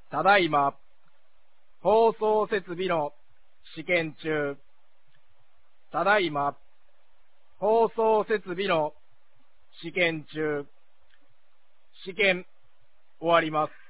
ただいま、放送設備の試験中。ただいま、放送設備の試験中。試験終わります。